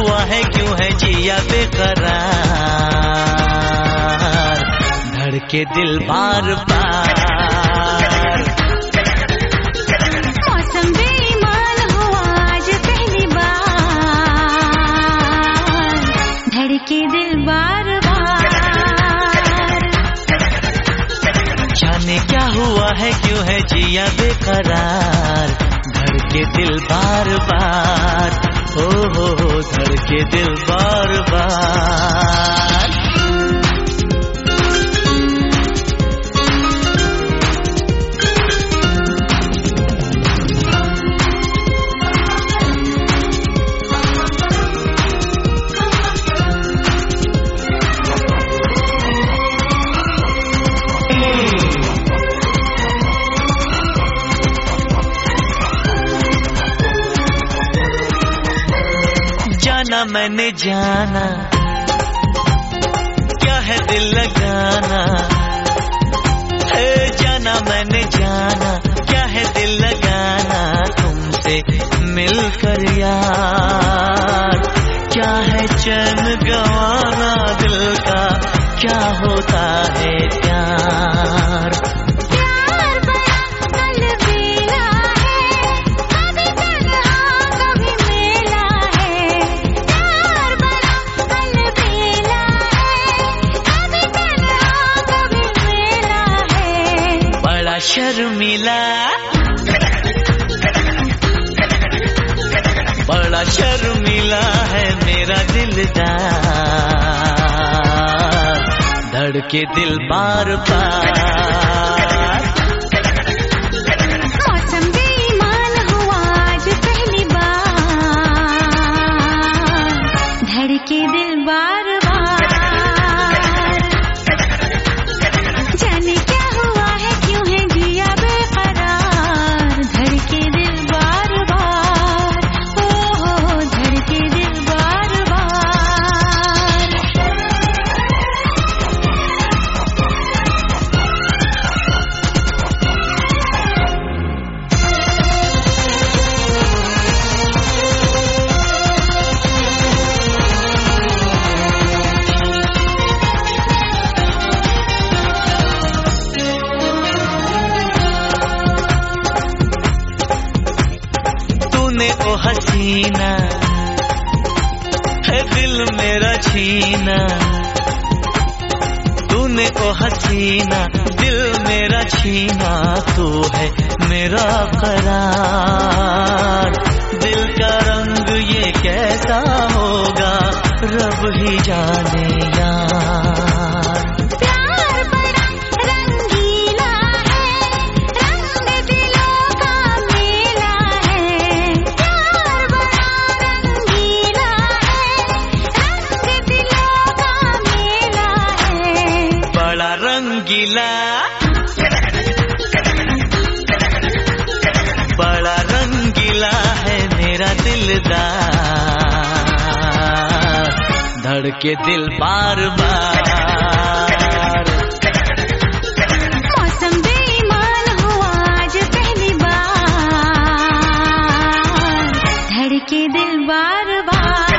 हुआ है, क्यों है जिया बेकरार, धड़के दिल बार बार। मौसम बेईमान हुआ आज पहली बार, धड़के दिल बार बार। जाने क्या हुआ है, क्यों है जिया बेकरार, धड़के दिल बार बार, हो धड़के दिल बार बार। जाना मैंने जाना, क्या है दिल लगाना, जाना मैंने जाना, क्या है दिल लगाना, तुमसे मिलकर यार, क्या है चैन गंवाना दिल का, क्या होता है प्यार। शर्मिला, बड़ा शर्मिला है मेरा दिलदार, धड़के दिल बार बार। मौसम बेईमान हुआ आज पहली बार, धड़के दिल बार बार। जाने क्या हुआ है, क्यों है जिया बेकरार, धड़के दिल बार बार, ओ धड़के दिल बार बार। ओ हसीना है दिल मेरा छीना, तूने ओ हसीना दिल मेरा छीना, तू है मेरा करार, दिल का रंग ये कैसा होगा रब ही जाने यार। रंगीला, बड़ा रंगीला है मेरा दिलदार, धड़के दिल बार बार। मौसम बेईमान हुआ आज पहली बार, धड़के दिल बार बार।